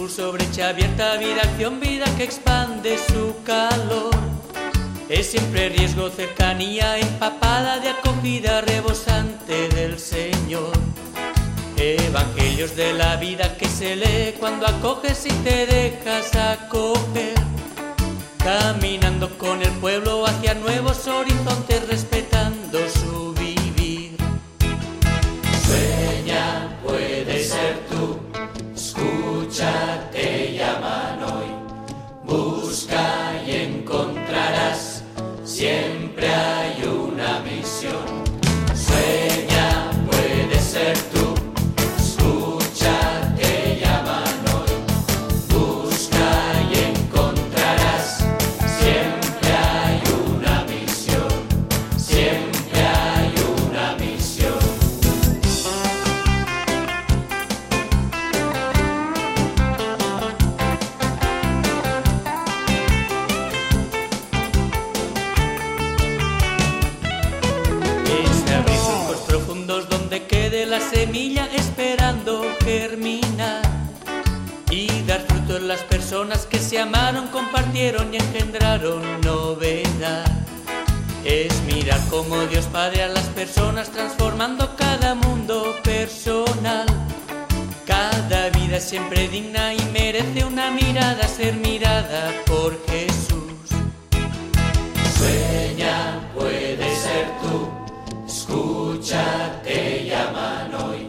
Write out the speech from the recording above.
impulso, brecha abierta, vida, acción, vida que expande su calor. Es siempre riesgo, cercanía, empapada de acogida rebosante del Señor. Evangelios de la vida que se lee cuando acoges y te dejas acoger. Caminando con el pueblo hacia nuevos horizontes, respetando su vivir. Sueña, puedes ser tú, escucha, te llaman hoy. Busca y encontrarás, siempre hay una misión. Sueña, puedes ser tú, escucha, te llaman hoy. Busca y encontrarás, siempre hay una misión, siempre hay una misión. Profundos donde quede la semilla esperando germinar y dar fruto en las personas que se amaron, compartieron y engendraron novedad. Es mirar como Dios Padre a las personas, transformando cada mundo personal. Cada vida es siempre digna y merece una mirada, ser mirada por Jesús. Sueña, puedes ser tú, escucha, te llaman hoy.